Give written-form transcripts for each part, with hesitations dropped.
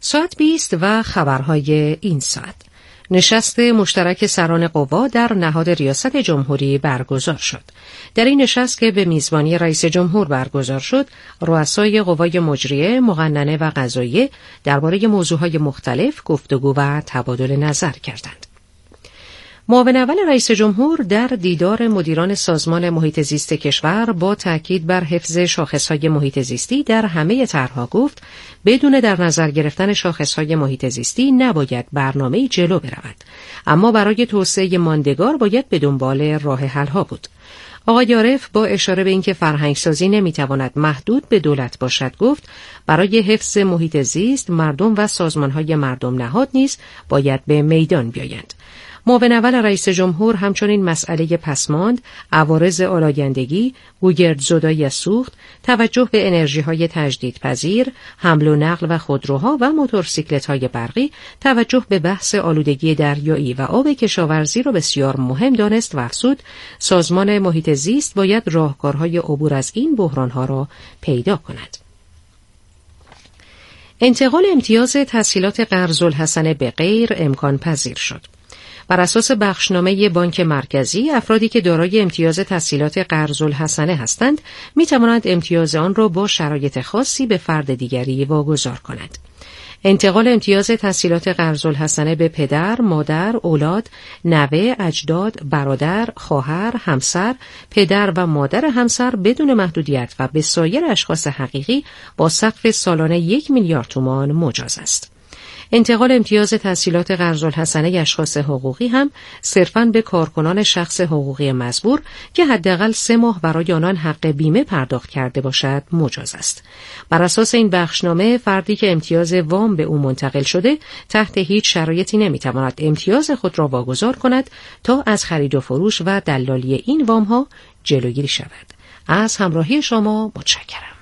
ساعت 20 و خبرهای این ساعت. نشست مشترک سران قوا در نهاد ریاست جمهوری برگزار شد. در این نشست که به میزبانی رئیس جمهور برگزار شد، رؤسای قوای مجریه، مقننه و قضاییه درباره موضوعهای مختلف گفتگو و تبادل نظر کردند. معاون اول رئیس جمهور در دیدار مدیران سازمان محیط زیست کشور با تاکید بر حفظ شاخصهای محیط زیستی در همه طرح‌ها گفت بدون در نظر گرفتن شاخصهای محیط زیستی نباید برنامه‌ای جلو برود، اما برای توسعه ماندگار باید به دنبال راه حل‌ها بود. آقای عارف با اشاره به اینکه فرهنگسازی نمیتواند محدود به دولت باشد گفت برای حفظ محیط زیست مردم و سازمان‌های مردم نهاد نیز باید به میدان بیایند. معاون اول رئیس جمهور همچنین مسئله پسماند، عوارض آلایندگی، گوگردزدایی از سوخت، توجه به انرژی‌های تجدیدپذیر، حمل و نقل و خودروها و موتورسیکلت‌های برقی، توجه به بحث آلودگی دریایی و آب کشاورزی را بسیار مهم دانست و افزود سازمان محیط زیست باید راهکارهای عبور از این بحران‌ها را پیدا کند. انتقال امتیاز تسهیلات قرض‌الحسنه به غیر امکان پذیر شد. بر اساس بخشنامه بانک مرکزی، افرادی که دارای امتیاز تسهیلات قرض‌الحسنه هستند، می توانند امتیاز آن را با شرایط خاصی به فرد دیگری واگذار کنند. انتقال امتیاز تسهیلات قرض‌الحسنه به پدر، مادر، اولاد، نوه، اجداد، برادر، خواهر، همسر، پدر و مادر همسر بدون محدودیت و به سایر اشخاص حقیقی با سقف سالانه 1 میلیارد تومان مجاز است. انتقال امتیاز تسهیلات قرض‌الحسنه اشخاص حقوقی هم صرفاً به کارکنان شخص حقوقی مزبور که حداقل 3 ماه برای آنان حق بیمه پرداخت کرده باشد مجاز است. بر اساس این بخشنامه فردی که امتیاز وام به او منتقل شده تحت هیچ شرایطی نمیتواند امتیاز خود را واگذار کند تا از خرید و فروش و دلالی این وام ها جلوگیری شود. از همراهی شما متشکرم.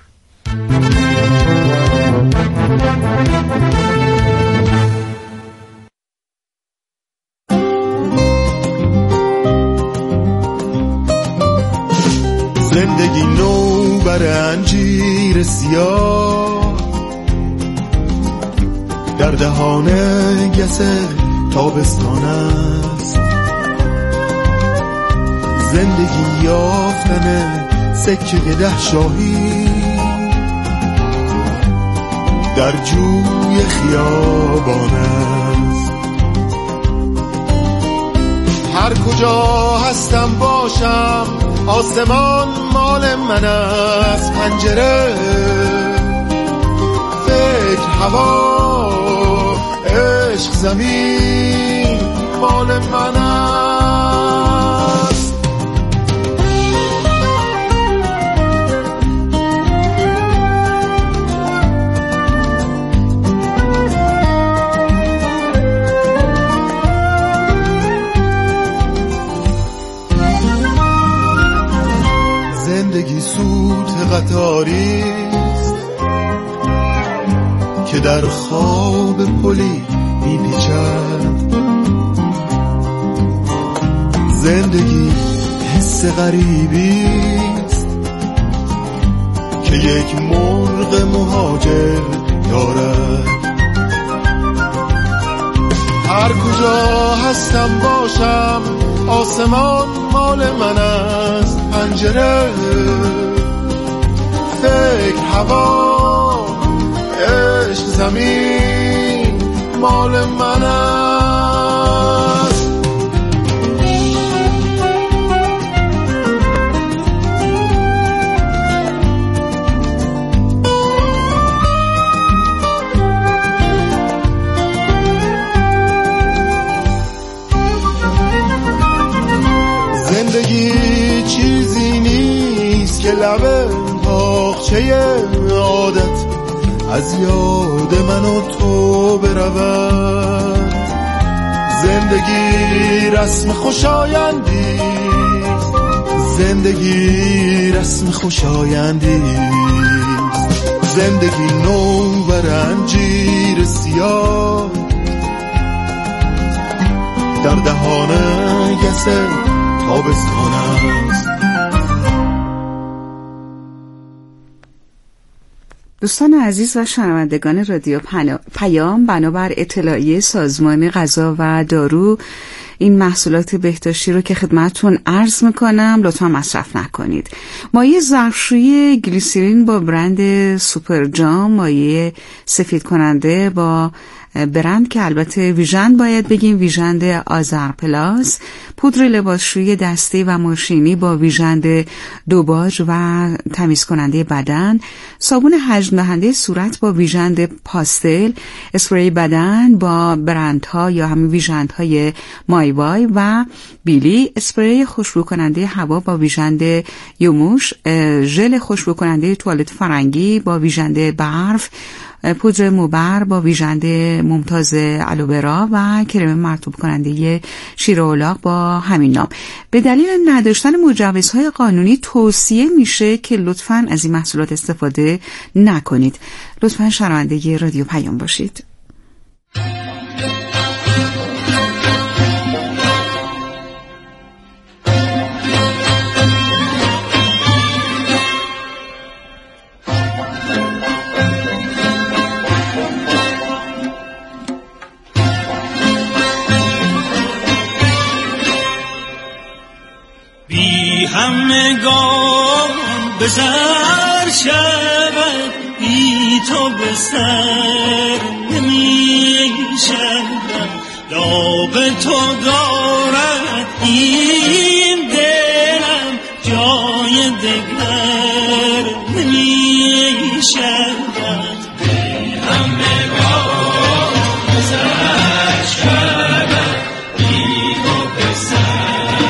زندگی نو بر انجیر سیاه در دهان گس تابستان است. زندگی یافتن سکه 10 شاهی در جوی خیابان است. هر کجا هستم باشم آسمان مال من است. پنجره، فکر، هوا، عشق، زمین مال من است. زندگی سوت قطاریست که در خواب پلی میپیچد. زندگی حس غریبیست که یک مرغ مهاجر دارد. هر کجا هستم باشم آسمان مال من است. پنجره، فکر، هوا، عشق، زمین مال من است. زندگی چیزی نیست که لب تاقچه عادت از یاد من و تو برود. زندگی رسم خوشایندیست. زندگی رسم خوشایندیست. زندگی نو بر انجیر سیاه در دهان گس تابستان است. دوستان عزیز و شنوندگان رادیو پیام، بنابر اطلاعیه سازمان غذا و دارو این محصولات بهداشتی رو که خدمتتون عرض میکنم لطفا مصرف نکنید. مایع ظرفشویی گلیسرین با برند سوپر جام، مایع سفید کننده با برند که البته ویژند باید بگیم، ویژند آذر پلاس، پودر لباسشویی دستی و ماشینی با ویژند دوباج و تمیز کننده بدن، صابون حجم دهنده صورت با ویژند پاستل، اسپری بدن با برندها یا همین ویژندهای مایوای و بیلی، اسپری خوشبو کننده هوا با ویژند یوموش، ژل خوشبو کننده توالت فرنگی با ویژند برف، پودر موبر با ویژند ممتاز آلوورا و کرم مرطوب کننده شیر الاغ با همین نام. به دلیل نداشتن مجوزهای قانونی توصیه میشه که لطفاً از این محصولات استفاده نکنید. لطفاً شنونده رادیو پیام باشید. همگان به سر شود، بی تو به سر نمی شود، داغ تو دارد این دلم، جای دگر نمی شود. بی همگان به سر شود، بی تو به سر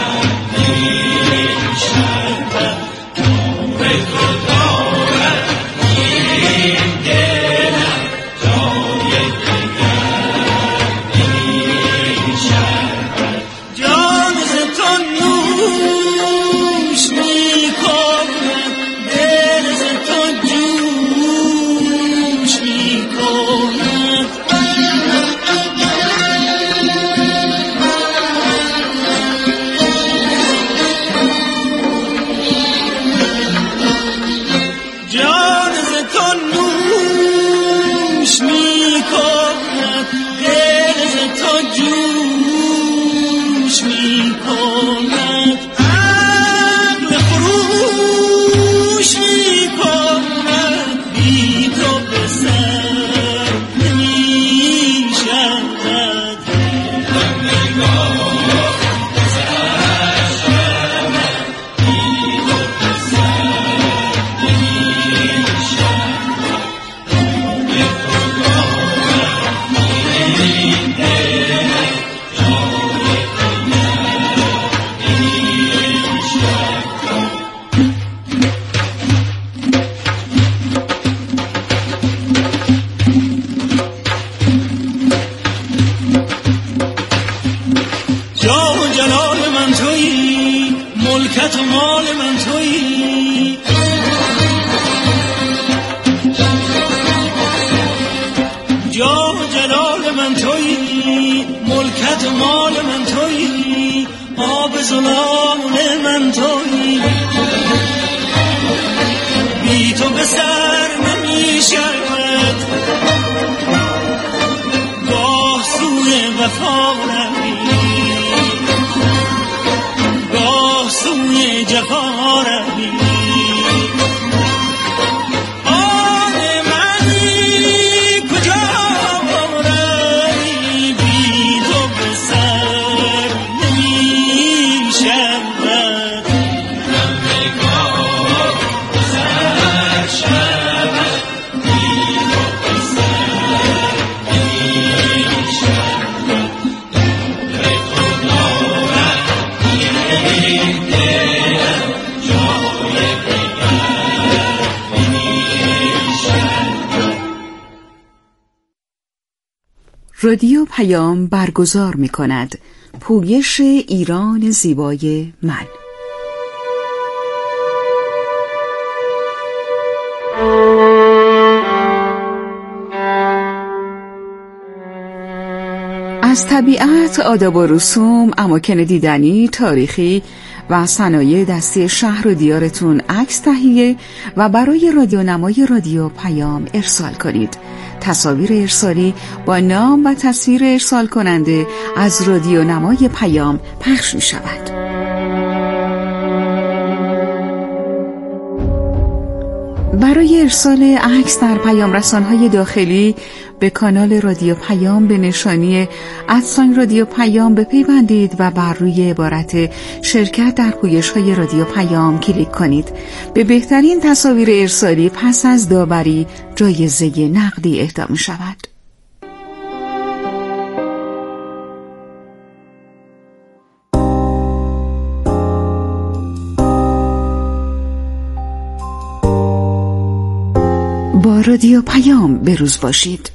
رادیو پیام برگزار می کند پویش ایران زیبای من. از از طبیعت، آداب و رسوم، اماکن دیدنی، تاریخی و صنایع دستی شهر و دیارتون عکس تهیه و برای رادیونمای رادیو پیام ارسال کنید. تصاویر ارسالی با نام و تصویر ارسال کننده از رادیونمای پیام پخش می شود. برای ارسال عکس در پیام رسانهای داخلی به کانال رادیو پیام به نشانی @رادیو پیام بپیوندید و بر روی عبارت شرکت در پویش‌های رادیو پیام کلیک کنید. به بهترین تصاویر ارسالی پس از داوری جایزه نقدی اهدا می‌شود. با رادیو پیام به روز باشید.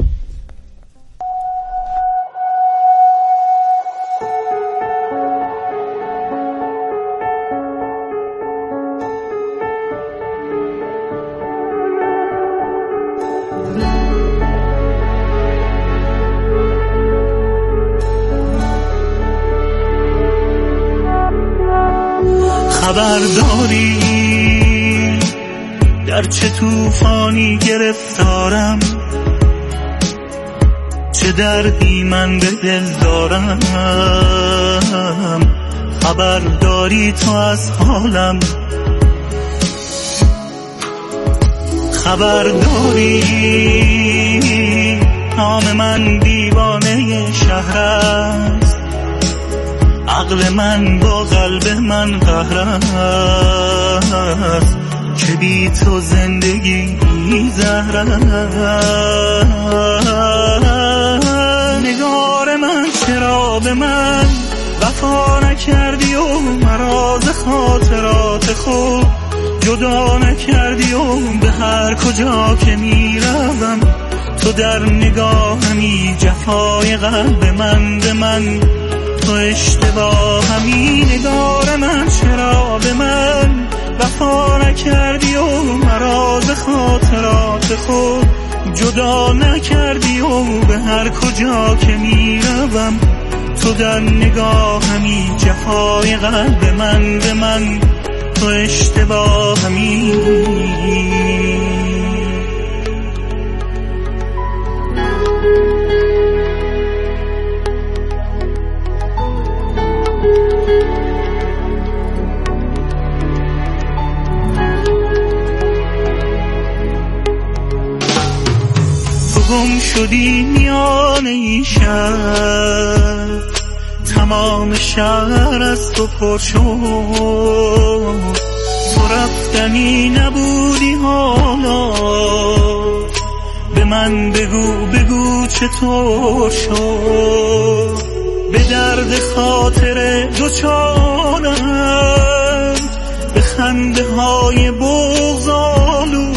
خبرداری در چه طوفانی گرفتارم، چه دردی من به دل دارم. خبرداری تو از حالم، خبرداری نام من دیوانه شهر است، عقل من با قلب من قهر است، که بی تو زندگی زهر است. نگار من چرا به من وفا نکردی و مرا ز خاطرات خود جدا نکردی و به هر کجا که میروم تو در نگاهمی، جفای قلب من به من تو اشتباهمی. نگار من چرا به من وفا نکردی و مرا ز خاطرات خود جدا نکردی و به هر کجا که میروم تو در نگاهمی، جفای قلب من به من تو اشتباهمی. گم شدی میان این شهر، تمام شهر از تو پر شد، تو رفتنی نبودی حالا به من بگو چطور شد. به درد خاطر دوچارم، به خنده های بغض‌آلود،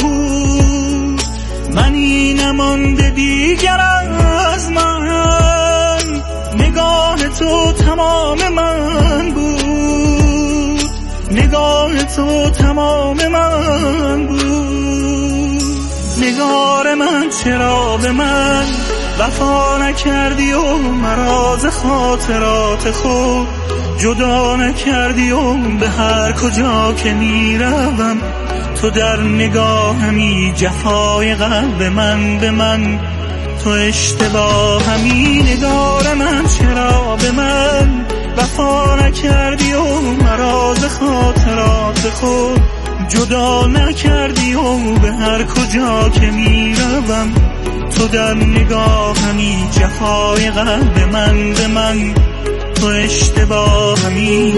منی نمانده دیگر از من. نگاه تو تمام من بود، نگاه تو تمام من بود. نگار من چرا به من وفا نکردی و مرا ز خاطرات خود جدا نکردی و به هر کجا که میروم تو در نگاهمی، جفای قلب من به من تو اشتباهمی. نگار من چرا به من وفا نکردی و مرا ز خاطرات خود جدا نکردی و به هر کجا که میروم تو در نگاهمی، جفای قلب من به من تو اشتباهمی.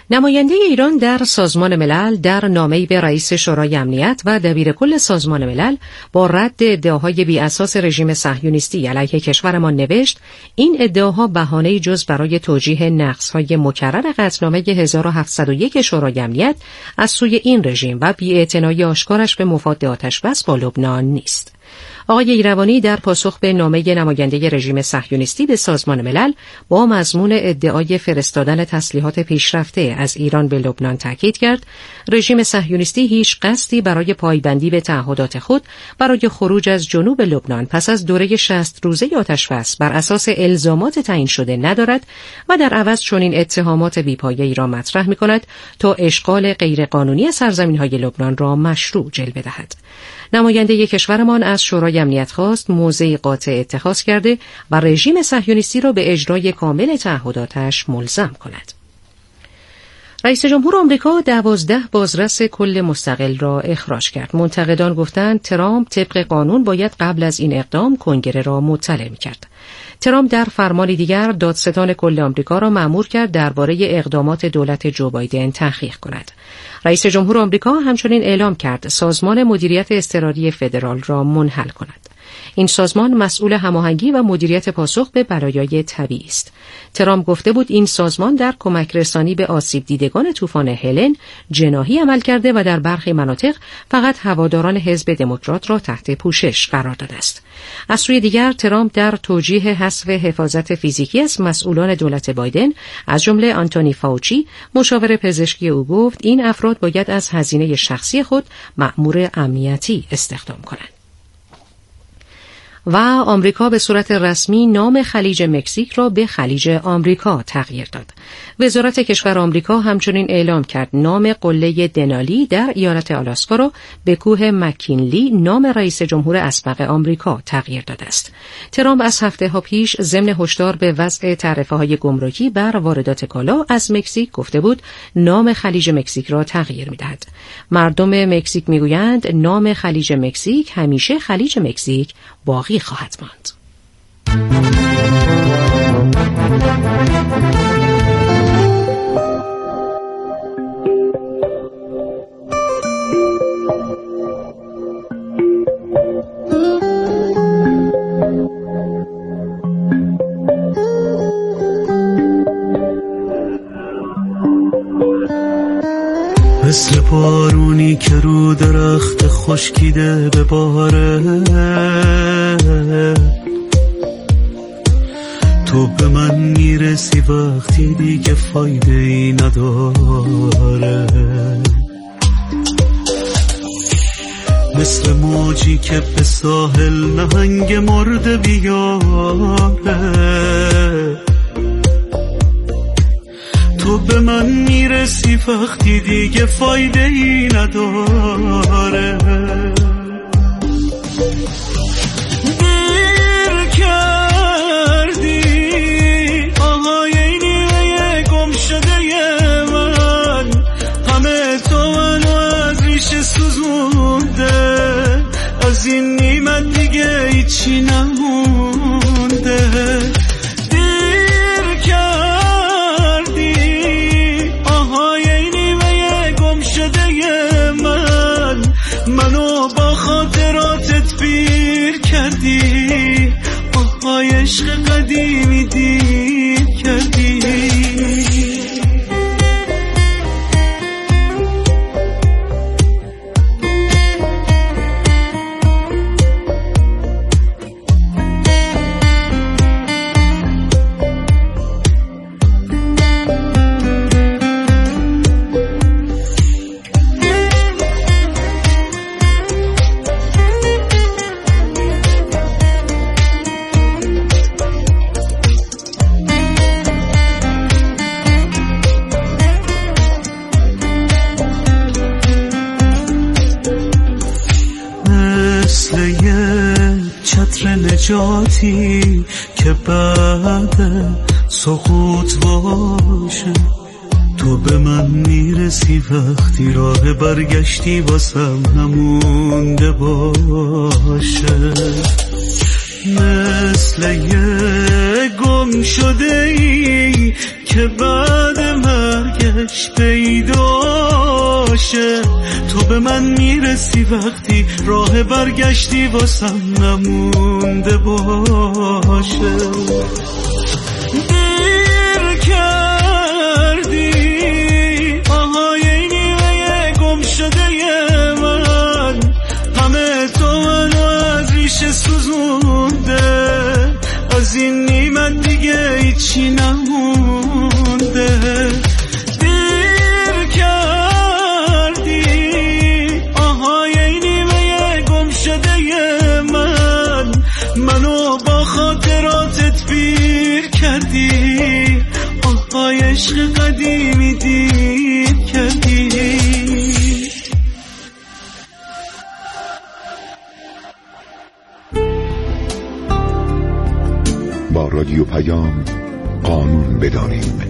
نماینده ایران در سازمان ملل در نامه‌ای به رئیس شورای امنیت و دبیرکل سازمان ملل با رد ادعاهای بی اساس رژیم صهیونیستی علیه کشورمان نوشت این ادعاها بهانه‌ای جز برای توجیه نقض‌های مکرر قطعنامه 1701 شورای امنیت از سوی این رژیم و بی‌اعتنایی آشکارش به مفاد آتش‌بس با لبنان نیست. آقای ایروانی در پاسخ به نامه نماینده رژیم صهیونیستی به سازمان ملل با مضمون ادعای فرستادن تسلیحات پیشرفته از ایران به لبنان تاکید کرد رژیم صهیونیستی هیچ قصدی برای پایبندی به تعهدات خود برای خروج از جنوب لبنان پس از دوره 60 روزه آتش‌بس بر اساس الزامات تعیین شده ندارد و در عوض چنین اتهامات بی‌پایه‌ای را مطرح می‌کند تا اشغال غیرقانونی سرزمین‌های لبنان را مشروع جلوه دهد. نماینده کشورمان از شورای امنیت خواست موضعی قاطع اتخاذ کرده و رژیم صهیونیستی را به اجرای کامل تعهداتش ملزم کند. رئیس جمهور آمریکا 12 بازرس کل مستقل را اخراج کرد. منتقدان گفتند ترامپ طبق قانون باید قبل از این اقدام کنگره را مطلع می‌کرد. ترامپ در فرمانی دیگر دادستان کل آمریکا را مأمور کرد درباره اقدامات دولت جو بایدن تحقیق کند. رئیس جمهور آمریکا همچنین اعلام کرد سازمان مدیریت اضطراری فدرال را منحل کند. این سازمان مسئول هماهنگی و مدیریت پاسخ به بلایای طبیعی است. ترامپ گفته بود این سازمان در کمک رسانی به آسیب دیدگان طوفان هلن جناحی عمل کرده و در برخی مناطق فقط هواداران حزب دموکرات را تحت پوشش قرار داده است. از سوی دیگر ترامپ در توجیه حذف حفاظت فیزیکی از مسئولان دولت بایدن از جمله آنتونی فاوچی مشاور پزشکی او گفت این افراد باید از هزینه شخصی خود مأمور امنیتی استخدام کنند. و آمریکا به صورت رسمی نام خلیج مکزیک را به خلیج آمریکا تغییر داد. وزارت کشور آمریکا همچنین اعلام کرد نام قله دنالی در ایالت آلاسکا را به کوه مکینلی نام رئیس جمهور اسبق آمریکا تغییر داده است. ترامپ از هفته‌ها پیش ضمن هشدار به وضع تعرفه‌های گمرکی بر واردات کالا از مکزیک گفته بود نام خلیج مکزیک را تغییر می‌دهد. مردم مکزیک می‌گویند نام خلیج مکزیک همیشه خلیج مکزیک باقی خواهد ماند. مثل بارونی که رو درخت خشکیده به باره تو به من میرسی وقتی دیگه فایده ای نداره مثل موجی که به ساحل نهنگ مرده بیاره تو به من میرسی وقتی دیگه فایده ای نداره دیر کردی آهای اینیه گم شده من همه تو منو از ریشه سوزونده از این نیمت دیگه هیچی نمونده منو با خاطراتت پیر کردی آهای عشق قدیمی دیر کردی نجاتی که بعد سقوط باشه تو به من میرسی وقتی راه برگشتی واسم نمونده باشه مثل یه گم شده ای که بعد مرگت لبش پیداشه. تو به من میرسی وقتی راه برگشتی واسم نمونده باشه. دیر کردی آهای نیمه گم شده من، همه تو منو از ریشه سوزونده، از این نیمت دیگه هیچی نمونده. دیر کردی آهای نیمه گم شده من، منو با خاطراتت پیر کردی، آهای عشق قدیمی دیر کردی. با رادیو پیام قانون بدانیم.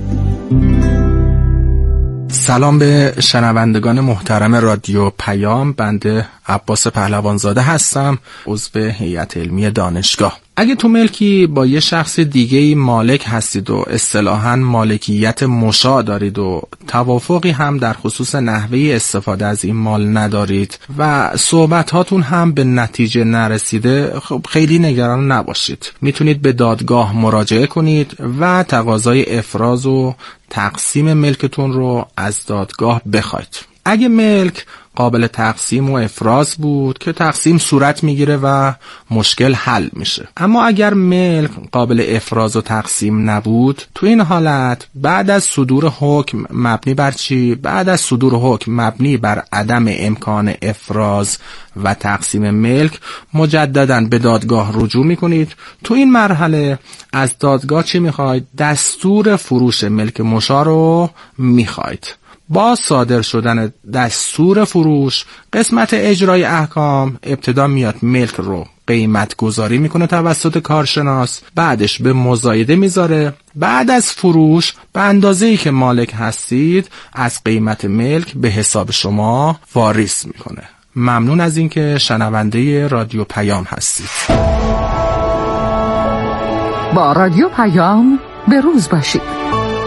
سلام به شنوندگان محترم رادیو پیام. بنده عباس پهلوانزاده هستم، عضو هیئت علمی دانشگاه. اگه تو ملکی با یه شخص دیگه‌ای مالک هستید و اصطلاحاً مالکیت مشاع دارید و توافقی هم در خصوص نحوه استفاده از این مال ندارید و صحبتاتون هم به نتیجه نرسیده، خب خیلی نگران نباشید. میتونید به دادگاه مراجعه کنید و تقاضای افراز و تقسیم ملکتون رو از دادگاه بخواید. اگه ملک قابل تقسیم و افراز بود که تقسیم صورت میگیره و مشکل حل میشه. اما اگر ملک قابل افراز و تقسیم نبود، تو این حالت بعد از صدور حکم مبنی بر چی؟ بعد از صدور حکم مبنی بر عدم امکان افراز و تقسیم ملک مجدداً به دادگاه رجوع میکنید. تو این مرحله از دادگاه چی میخواید؟ دستور فروش ملک مشاع رو میخواید. با صادر شدن دستور فروش، قسمت اجرای احکام ابتدا میاد ملک رو قیمت گذاری میکنه توسط کارشناس، بعدش به مزایده میذاره، بعد از فروش به اندازه‌ای که مالک هستید از قیمت ملک به حساب شما واریز میکنه. ممنون از اینکه شنونده رادیو پیام هستید. با رادیو پیام به روز باشید.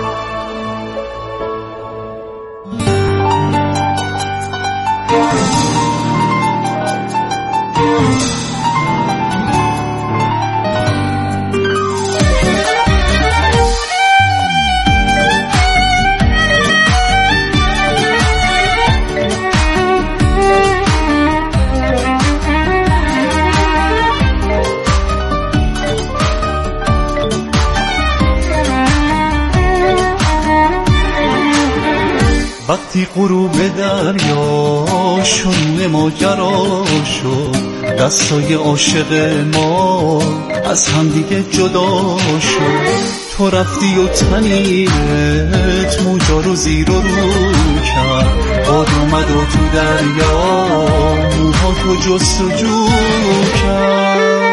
وقتی غروب دریا شون ماجرا شد، دستای عاشق ما از هم دیگه جدا شد. تو رفتی و تنیرت موجا رو زیر و رو کرد، باد اومد و تو دریا موها تو جستجو کرد.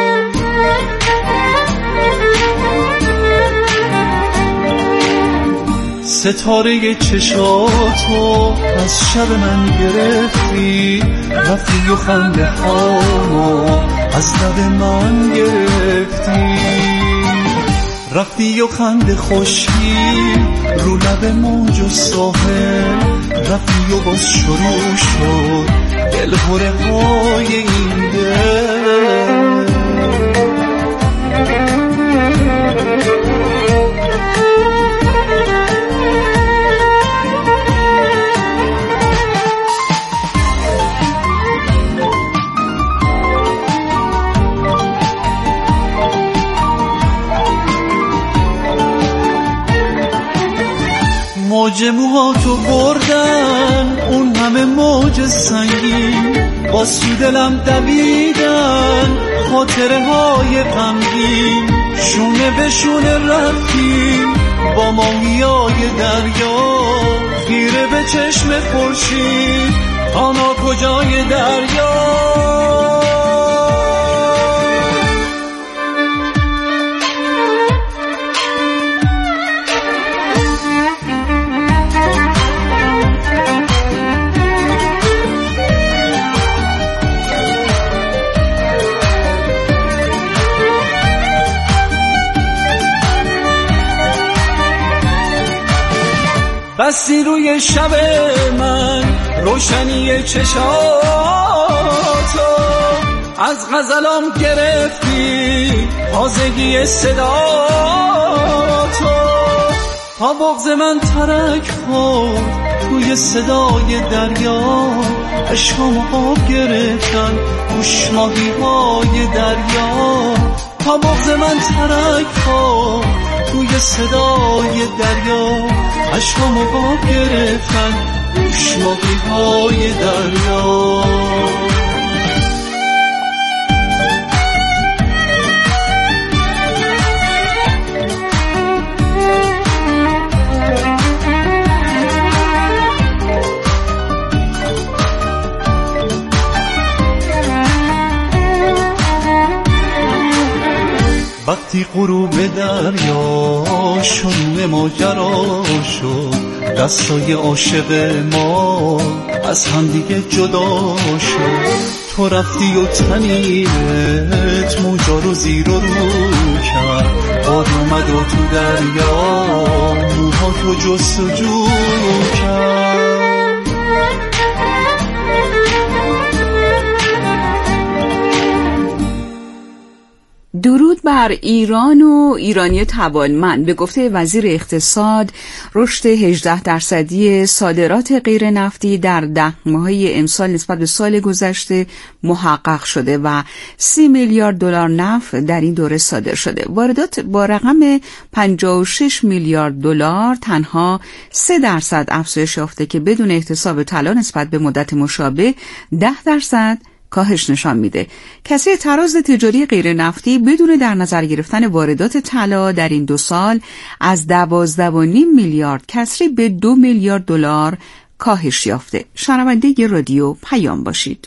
ستاره چشاتو از شب من گرفتی، رفتی و خنده هامو از لب من گرفتی، رفتی و خنده خوشی رو لب موج و ساحل، رفتی و باز شروع شد دلهوره های این دل. موج موهاتو بردن اون همه موج سنگین، با دلم دویدن خاطره های غمگین، شونه به شونه رفتیم با ماهیای دریا، خیره به چشم خورشید آنا کجای دریا. بستی روی شب من روشنی چشاتو، از غزلام گرفتی تازگی صداتو، تا بغض من ترک خورد توی صدای دریا، عشقام آب گرفتن گوش ماهی های دریا، تا بغض من ترک خورد توی صدای دریا، عشقام آب گرفتن گوش ماهی های دریا. وقتی غروب دریا شروع ماجرا شد، دستای عاشق ما از همدیگه جدا شد، تو رفتی و تنیت موجا رو زیر و رو کرد، باد اومد و تو دریا موها تو جستجو کرد. درود بر ایران و ایرانی توانمند. به گفته وزیر اقتصاد، رشد 18% صادرات غیر نفتی در 10 ماهه امسال نسبت به سال گذشته محقق شده و 30 میلیارد دلار نفت در این دوره صادر شده. واردات با رقم 56 میلیارد دلار تنها 3% افزایش یافته که بدون احتساب طلا نسبت به مدت مشابه 10% کاهش نشان میده. کسری تراز تجاری غیر نفتی بدون در نظر گرفتن واردات طلا در این 2 سال از 12.5 میلیارد کسری به 2 میلیارد دلار کاهش یافته. شنونده رادیو پیام باشید.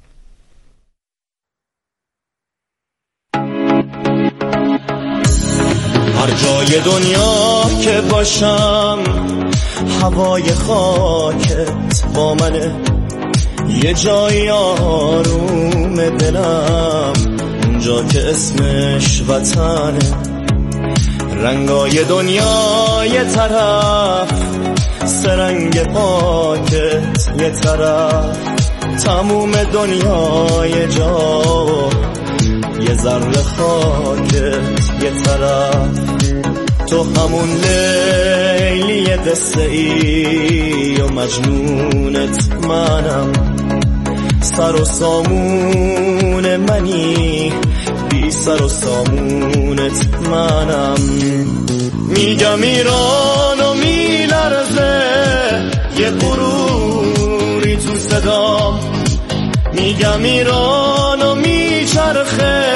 هر جای دنیا که باشم هوای خاکت با منه، یه جایی آروم دلم اونجا که اسمش وطنه، رنگای دنیا یه طرف، سرنگ پاکت یه طرف، تموم دنیا یه جا، یه ذره خاکت یه طرف، تو همون لیلی قصه ای و مجنونت منم، سر و سامون منی بی سر و سامونت منم، میگم ایران و میلرزه یه غروری تو صدام، میگم ایران و میچرخه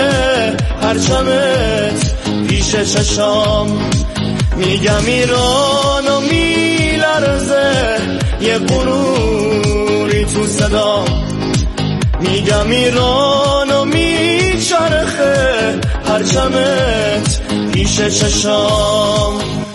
پرچمت پیش چشام، میگم ایران و میلرزه یه غروری تو صدام، میگم ایران و میچرخه پرچمت پیش چشام.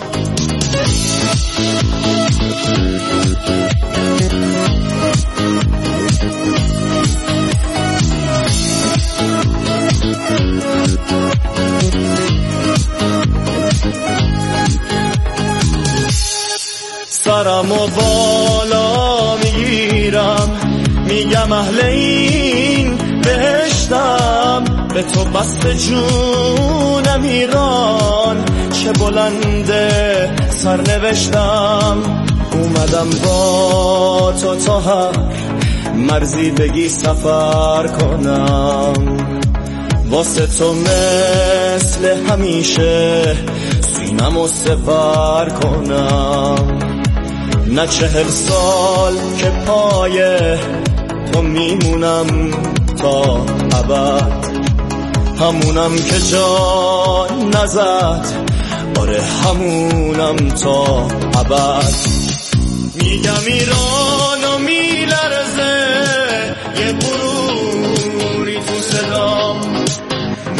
سرم و بالا میگیرم، میگم اهل این بهشتم، به تو بسته جونم ایران، چه بلنده سرنوشتم، اومدم با تو تا هر مرزی بگی سفر کنم، واسه تو مثل همیشه سینمو سپر کنم، نه 40 سال که پای تو میمونم تا ابد، همونم که جان نزد، آره همونم تا ابد، میگم ایران و میلرزه یه